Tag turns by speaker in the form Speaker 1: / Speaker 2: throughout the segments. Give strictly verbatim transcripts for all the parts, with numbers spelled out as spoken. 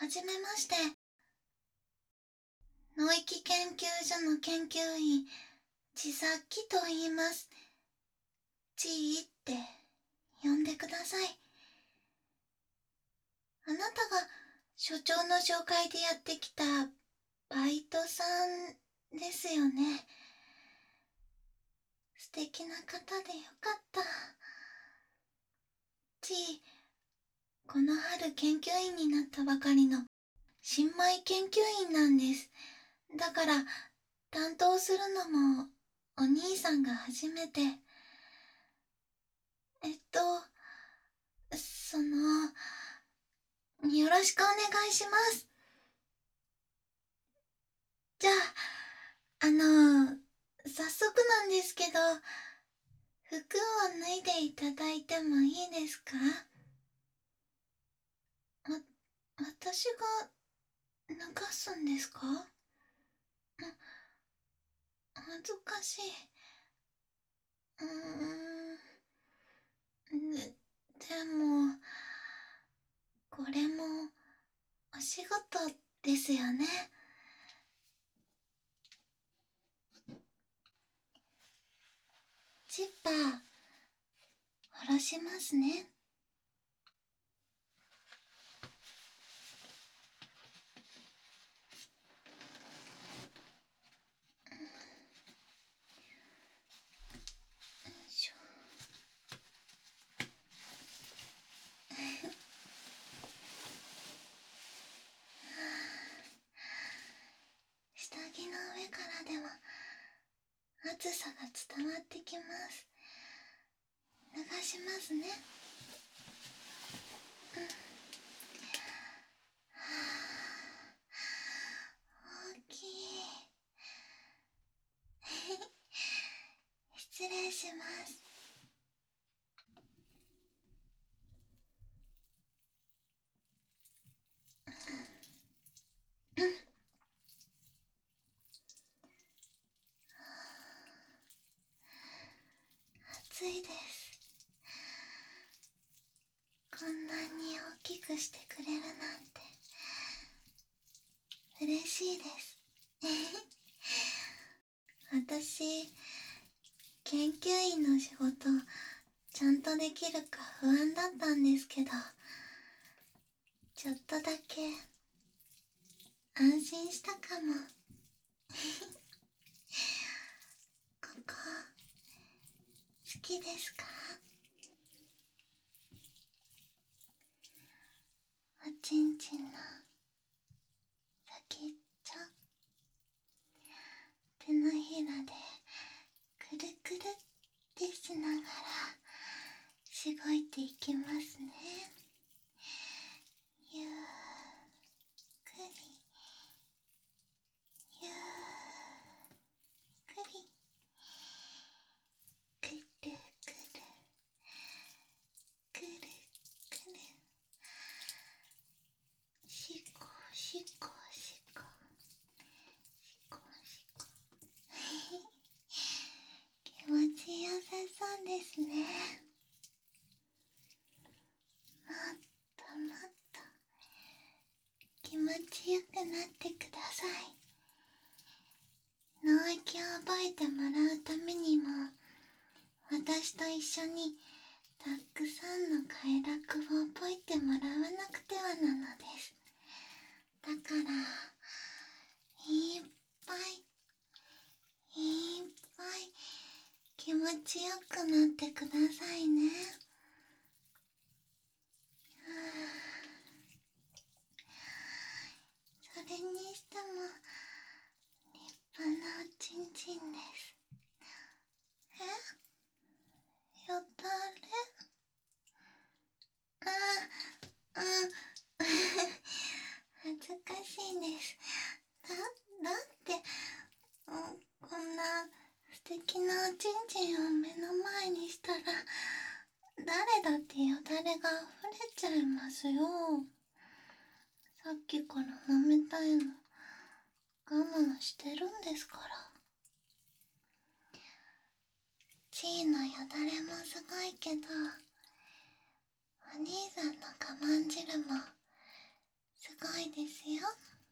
Speaker 1: はじめまして。脳域研究所の研究員、ちさきと言います。ちーって呼んでください。あなたが所長の紹介でやってきたバイトさんですよね。素敵な方でよかった。ちー、この春研究員になったばかりの新米研究員なんです。だから担当するのもお兄さんが初めて。えっと、その、よろしくお願いします。じゃあ、あの、早速なんですけど、服を脱いでいただいてもいいですか？わ、私が脱がすんですか？恥ずかしい。うーん。で、でも、これも、お仕事ですよね。ジッパー、下ろしますね。よいしょ。下着の上からでも暑さが伝わってきます。脱がしますね。うん。はあ、大きい。失礼します。うん。暑いです。こんなに大きくしてくれるなんて嬉しいです。私、研究員の仕事ちゃんとできるか不安だったんですけど、ちょっとだけ安心したかも。ここ好きですか？おちんちんの先っちょ、手のひらでくるくるってしながらしごいていきますね。ゆっくりゆっくり、くるくるくるくる、しこしこしこしこしこ。気持ちよさそうですね。もっともっと気持ちよくなってください。脳域を覚えてもらうためにも、私と一緒にたくさんの快楽を覚えてもらわなくてはなのです。だからいっぱいいっぱい気持ちよくなってくださいね。それにしても立派なおちんちんです。え、よだれ？ああ、うん。恥ずかしいです。だ、だって、うん、こんな素敵なおちんちんを目の前にしたら誰だってよだれが溢れちゃいますよ。さっきから舐めたいの我慢してるんですから。ちーのよだれもすごいけど、お兄さんの我慢汁もすごいですよ。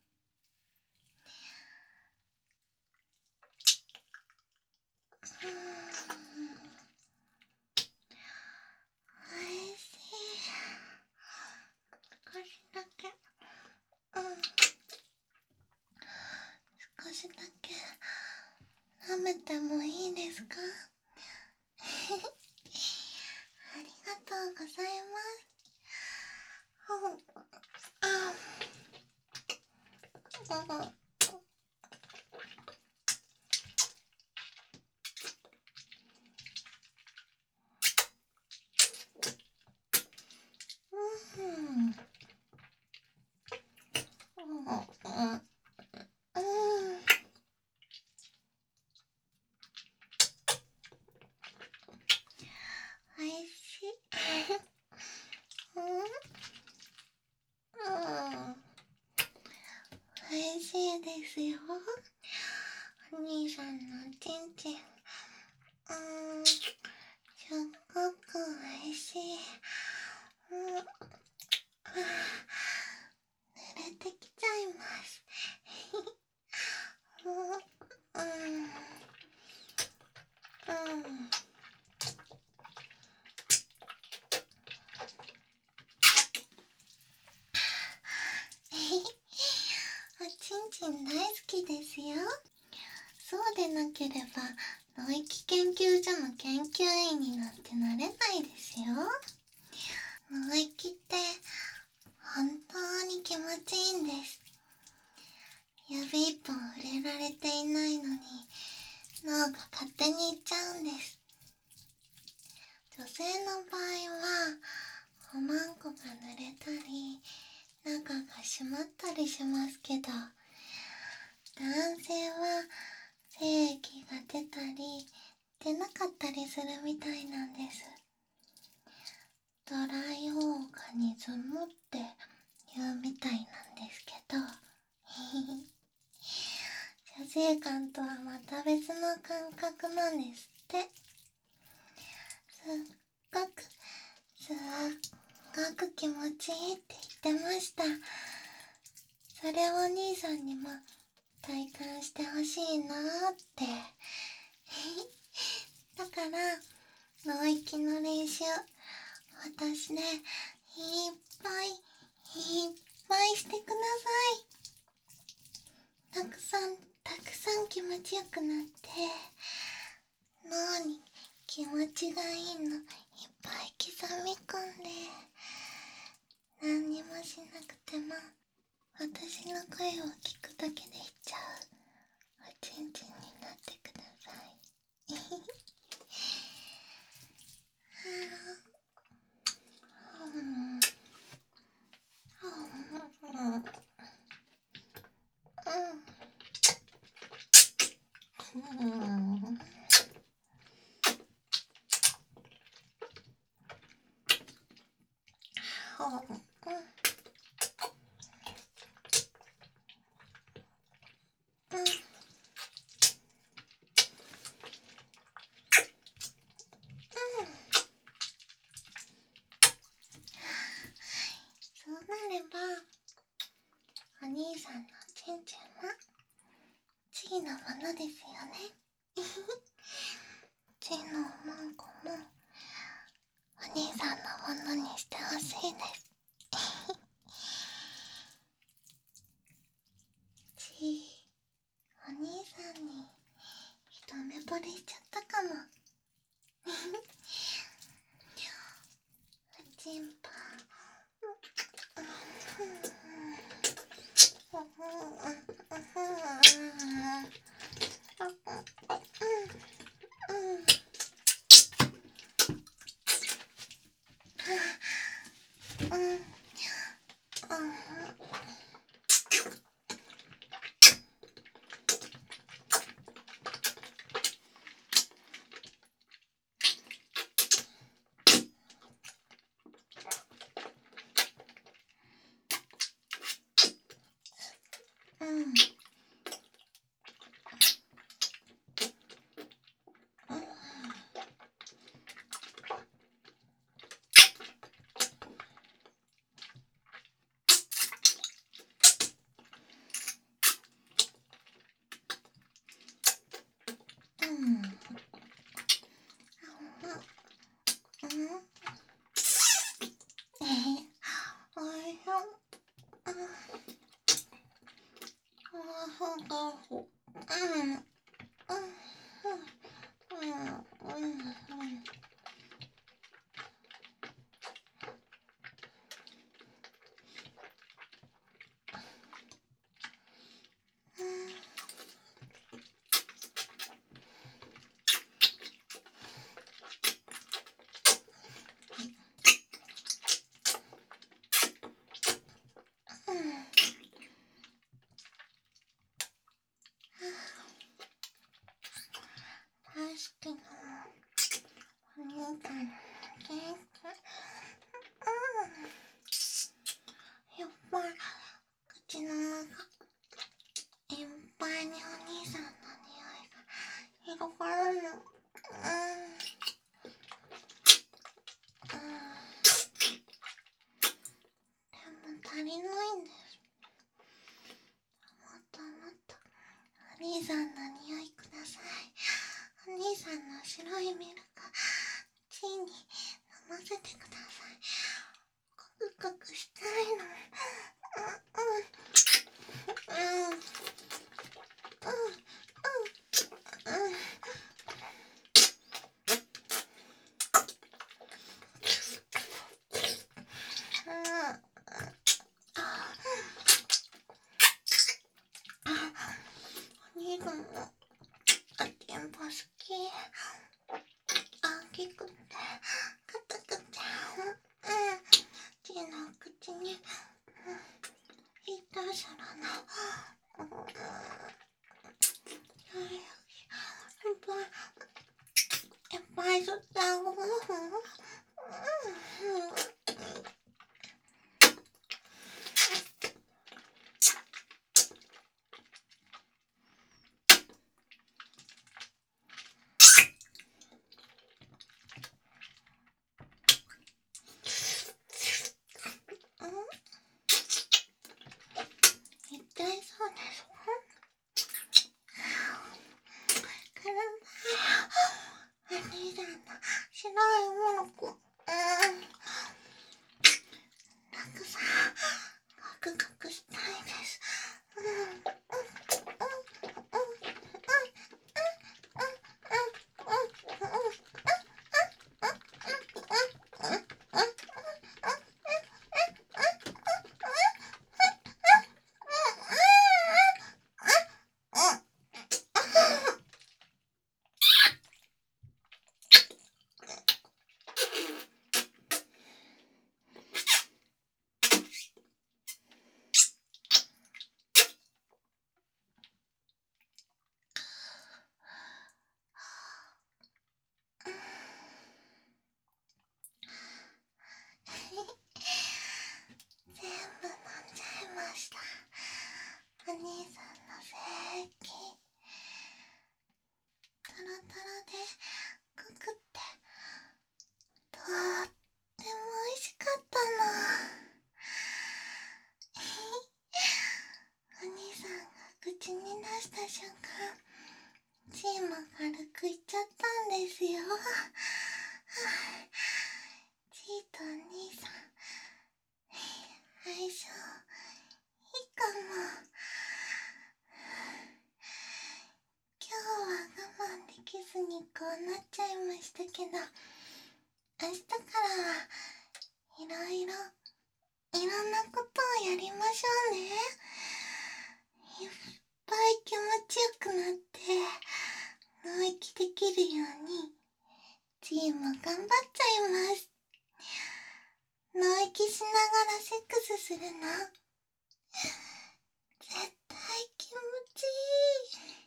Speaker 1: うん、おいしい。少しだけ、うん、少しだけ舐めてもいいですか？ありがとうございます。うん、うん、うん、うん、うん、おいしい。うん、うん、おいしいですよ。お兄さんのちんちん、うん、すっごくおいしい。うん、濡れてきちゃいます。うん、うん、うん。おちんちん大好きですよ。そうでなければ脳域研究所の研究員になんてなれないですよ。脳域って本当に気持ちいいんです。指一本触れられていないのに脳が勝手に行っちゃうんです。女性の場合はおまんこが濡れたり中が締まったりしますけど、男性は精液が出たり出なかったりするみたいなんです。ドライオーガニズムって言うみたいなんですけど射精感とはまた別の感覚なんですって。すっごくすっごく気持ちいいって言ってました。それをお兄さんにも体感してほしいなーってだから脳域の練習私ねいっぱいいっぱいしてください。たくさんたくさん気持ちよくなって脳に気持ちがいいのいっぱい刻み込んで何にもしなくても私の声を聞くだけでいっちゃうおちんちんになってくださいそうなればお兄さんのちんちんはチーのものですよねチーのおまんこもお兄さんのものにしてほしいですチー、お兄さんに一目惚れしちゃったかもおちんぽうんいミルクチーに飲ませてください。カクカクしたいの。うんうんうんうんうんうんお兄さんもあテンポ好き。大きくて硬くてうんチーの口にいたずらのうんいっぱいいっぱい吸ってあげる。痛いそうですお兄さんの白いものこうんたくさんカクカクしたいです。うんうんうんうん全部飲んじゃいました。お兄さんの精液タラタラでククってとっても美味しかったの。お兄さんが口に出した瞬間チーも軽くいっちゃったんですよ。チーとお兄さん相性いいかも。今日は我慢できずにこうなっちゃいましたけど、明日からはいろいろいろんなことをやりましょうね。いっぱい気持ちよくなって脳域できるようにチーも頑張っちゃいます。脳域しながらセックスするの絶対気持ちいい。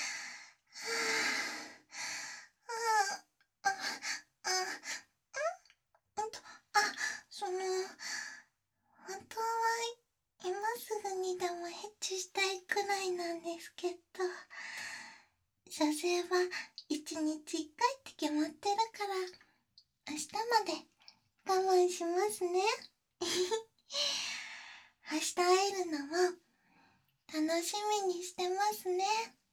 Speaker 1: ああああうんとあその本当は今すぐにでもヘッチしたいくらいなんですけど、射精はいちにちいっかいって決まってるから明日まで我慢しますね。明日会えるのも楽しみにしてますね。